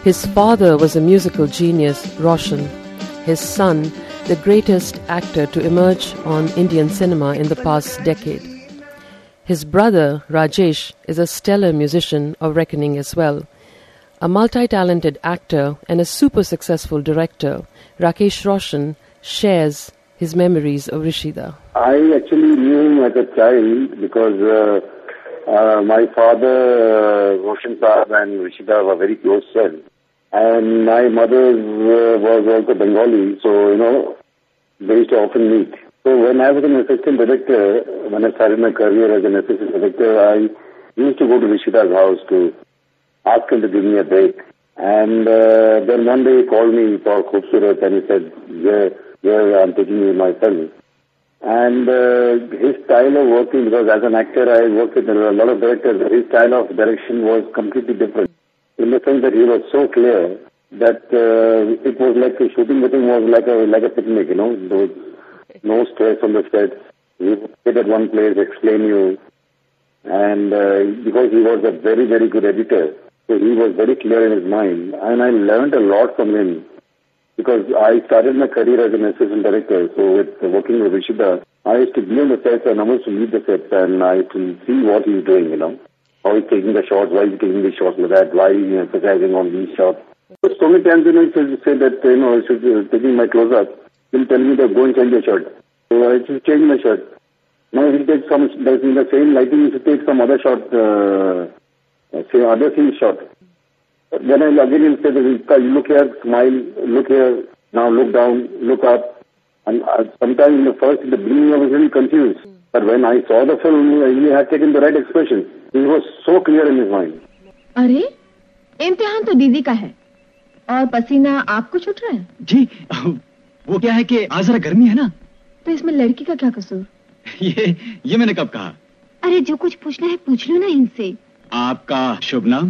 His father was a musical genius, Roshan. His son, the greatest actor to emerge on Indian cinema in the past decade. His brother, Rajesh, is a stellar musician of reckoning as well. A multi-talented actor and a super successful director, Rakesh Roshan shares his memories of Rishida. I actually knew him as a child because my father, Roshan Saab and Rishida were very close friends. And my mother was also Bengali, so, they used to often meet. So when I was an assistant director, when I started my career as an assistant director, I used to go to Rishida's house to ask him to give me a break. And then one day he called me for Khoobsurat and he said, yeah, I'm taking you my film. And his style of working, because as an actor I worked with a lot of directors, his style of direction was completely different. In the sense that he was so clear that it was like shooting with him was like a picnic, There was no stress on the set. He would sit at one place, explain you. And because he was a very, very good editor, so he was very clear in his mind. And I learned a lot from him. Because I started my career as an assistant director, so with working with Rishida, I used to be on the sets and I used to lead the sets and I used to see what he's doing, How he's taking the shots, why he's taking these shots like that, why he's emphasizing on these shots. So many times, he used to say that, I should taking my close-up, he'll tell me to go and change your shirt. So I should change my shirt. Now he'll take in the same lighting, he should take some other shot, other scene shot. Then he'll say, you look here, smile, look here, now look down, look up. And sometimes in the beginning I was really confused. But when I saw the film, he had taken the right expression. He was so clear in his mind. अरे, इम्तिहान तो दीदी का है और पसीना आपको छूट रहा है? जी, वो क्या है कि आज जरा गर्मी है ना? तो इसमें लड़की का क्या कसूर? ये मैंने कब कहा? अरे जो कुछ पूछना है पूछ लो ना इनसे। आपका शुभ नाम?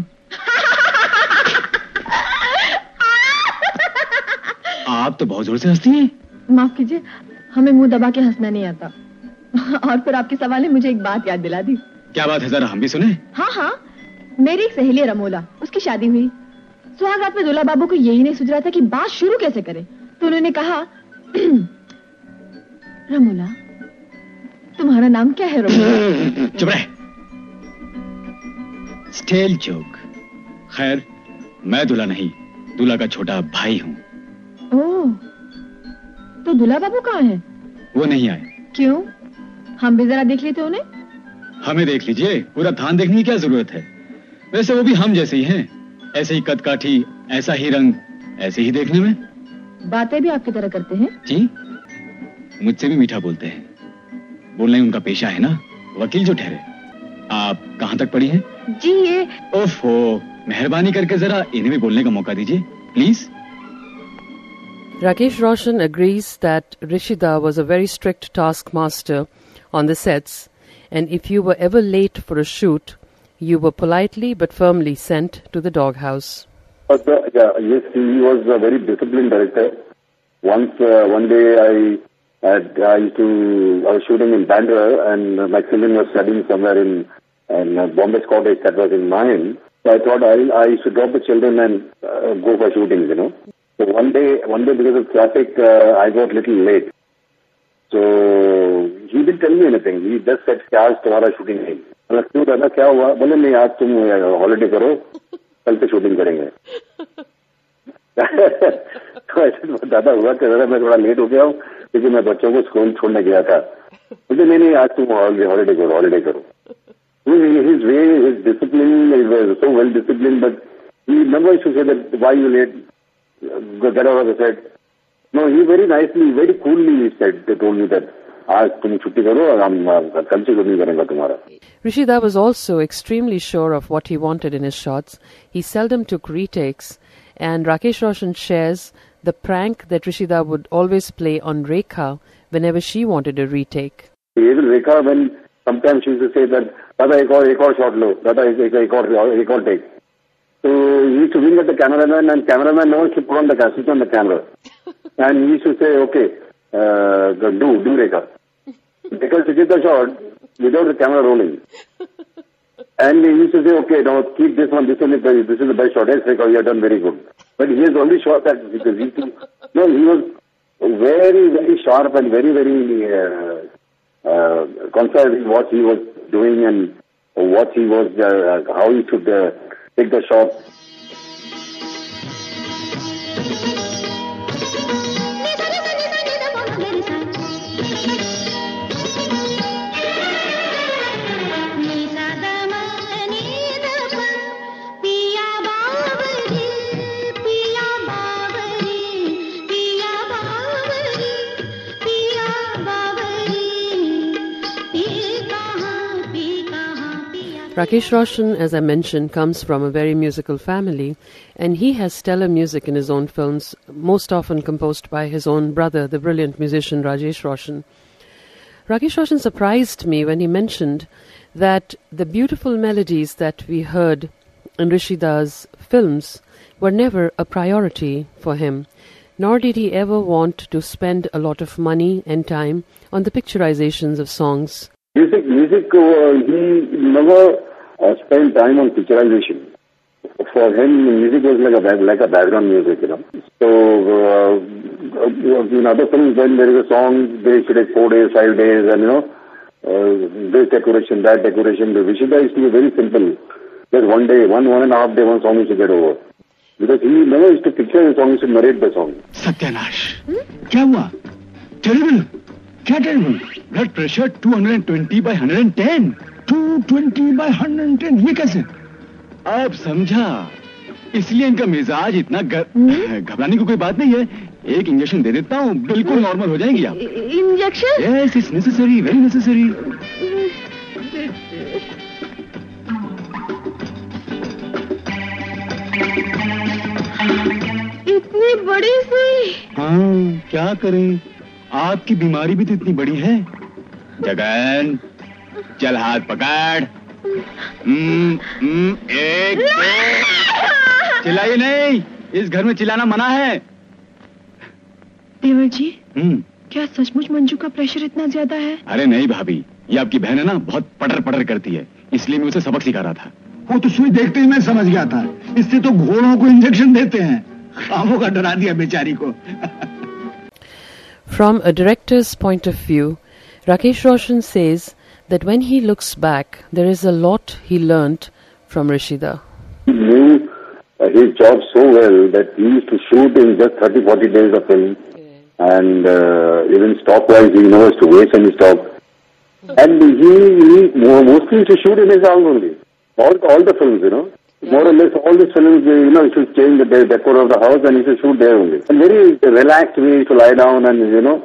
आप तो बहुत जोर से हंसती हैं। माफ कीजिए, हमें मुंह दबा के हंसना नहीं आता। और फिर आपके सवाल ने मुझे एक बात याद दिला दी। क्या बात है, जरा हम भी सुने। हाँ, मेरी एक सहेली है रमोला, उसकी शादी हुई। सुहागरात में दूल्हा बाबू को यही नहीं सूझ रहा था कि बात शुरू कैसे करें, तो उन्होंने कहा, रमोला, तुम्हारा नाम क्या है? रमोला। चुप रहे। Stale joke. खैर, मैं दूल्हा नहीं, दूल्हा का छोटा भाई हूँ। ओह, तो दूल्हा बाबू कहाँ हैं? वो नहीं आए। क्यों? हम भी जरा देख लेते उन्हें। हमें देख लीजिए, पूरा थान देखने की क्या जरूरत है? वैसे वो भी हम जैसे ही हैं, ऐसे ही कद काठी, ऐसा ही रंग, ऐसे ही देखने में। बातें भी आपकी तरह करते हैं? जी, मुझसे भी मीठा बोलते हैं। बोलना ही उनका पेशा है ना, वकील जो ठहरे। आप कहाँ तक पढ़ी हैं? जी ये। ओफो, मेहरबानी करके जरा इन्हें भी बोलने का मौका दीजिए, please. Rakesh Roshan agrees that Rishida was a very strict taskmaster on the sets, and if you were ever late for a shoot, you were politely but firmly sent to the doghouse. Yes, he was a very disciplined director. One day I was shooting in Bandra and my children were studying somewhere in Bombay Cottage that was in Mahin. So I thought I should drop the children and go for shooting, So one day because of traffic, I got little late. So he didn't tell me anything. He just said, "Aaj tumhara shooting hai." बोला क्यों दादा क्या हुआ? बोले नहीं आज तुम holiday करो, कल से शूटिंग करेंगे। तो ऐसे दादा हुआ कि दादा मैं थोड़ा लेट हो गया हूँ क्योंकि मैं बच्चों को स्कूल छोड़ने गया था। मुझे नहीं आज तुम हॉलिडे करो। His way, his discipline, he was so well disciplined, but he never used to say that why you late. Get out of the set. No, he very nicely, very coolly told me that आज तुम छुट्टी करो और हम कल से नहीं करेंगे तुम्हारा। Rishida was also extremely sure of what he wanted in his shots. He seldom took retakes, and Rakesh Roshan shares the prank that Rishida would always play on Rekha whenever she wanted a retake. Even Rekha, when sometimes she used to say that, "Dada, एक और shot लो, Dada, एक और take." So he used to wing at the cameraman, and cameraman knows to put on the switch on the camera, and he used to say, "Okay, do Rekha." Because he did the shot without the camera rolling. And he used to say, okay, now keep this one is the best shot. Yes, you have done very good. But he has only shot that because he was very, very sharp and very, very concise in what he was doing and what he was, how he should take the shot. Rakesh Roshan, as I mentioned, comes from a very musical family, and he has stellar music in his own films, most often composed by his own brother, the brilliant musician Rajesh Roshan. Rakesh Roshan surprised me when he mentioned that the beautiful melodies that we heard in Rishi Das films were never a priority for him, nor did he ever want to spend a lot of money and time on the picturizations of songs. Music, he never spent time on picturization. For him, music was like a background music, you know. So, in other films, when there is a song, they should take 4 days, 5 days, and, you know, this decoration, that decoration. The Vishida used to be very simple. Just 1 day, one and a half day, one song used to get over. Because he never used to picture the song, he used to narrate the song. Satyanash. क्या हुआ? Terrible. क्या terrible? Blood pressure 220 by 110. 220 by 110. ये कैसे? आप समझा? इसलिए इनका मिजाज इतना घबराने की कोई बात नहीं है. एक इंजेक्शन दे देता हूँ, बिल्कुल नॉर्मल हो जाएंगी आप. Injection? Yes, it's necessary, very necessary. इतनी बड़ी सी? हाँ, क्या करें? आपकी बीमारी भी तो इतनी बड़ी है. जगन, चल हाथ पकड़. एक चिल्लाइए नहीं, इस घर में चिल्लाना मना है. देवर जी, क्या सचमुच मंजू का प्रेशर इतना ज्यादा है? अरे नहीं भाभी, ये आपकी बहन है ना, बहुत पटर करती है, इसलिए मैं उसे सबक सिखा रहा था. वो तो सुई देखते ही मैं समझ गया था. इससे तो घोड़ों को इंजेक्शन देते हैं. खामों का डरा दिया बेचारी को. From a director's point of view, Rakesh Roshan says that when he looks back, there is a lot he learnt from Rishida. He knew his job so well that he used to shoot in just 30-40 days of film. And even stock-wise, he knows to waste any stock. And he mostly used to shoot in his house only. All the films, you know. More or less all these films, you know, he should change the decor of the house and he should shoot there only. And very relaxed way to lie down and, you know,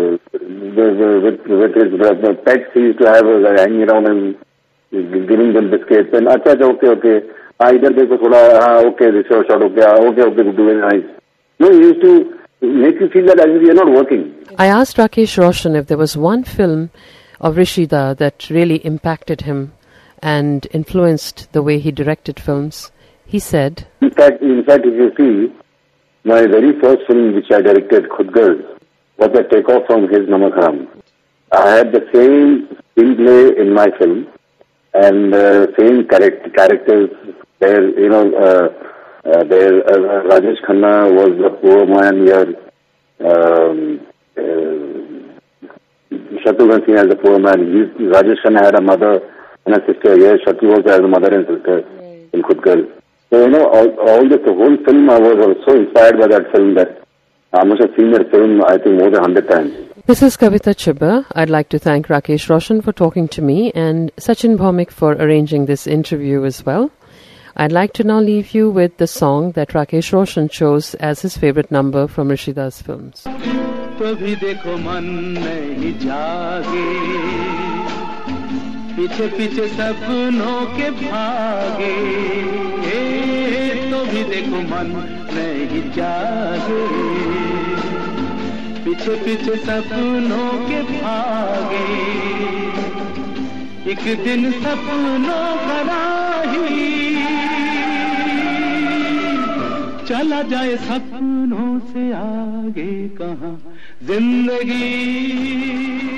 with his pets he used to have hanging around and giving them biscuits. And okay. Either देखो थोड़ा, okay, this shot, okay, do very nice. No, he used to make you feel that as if you are not working. I asked Rakesh Roshan if there was one film of Rishida that really impacted him and influenced the way he directed films. He said, In fact, if you see, my very first film which I directed, Khud Garz, was a takeoff from his Namak Haram. I had the same screenplay in my film and same characters. There, you know, Rajesh Khanna was the poor man here. Shatrughan Singh as the poor man. Rajesh Khanna had a mother and a sister. Yes, Shatru also has a mother and sister in Khud Garz. So, you know, the whole film, I was so inspired by that film that I must have seen that film, I think, more than 100 times. This is Kavita Chibba. I'd like to thank Rakesh Roshan for talking to me and Sachin Bhaumik for arranging this interview as well. I'd like to now leave you with the song that Rakesh Roshan chose as his favorite number from Rishida's films. कभी देखो मन नहीं जागे, पीछे पीछे सपनों के भागे, तो भी देखो मन नहीं जागे, पीछे पीछे सपनों के भागे, एक दिन सपनों का राही चला जाए सपनों से आगे कहाँ जिंदगी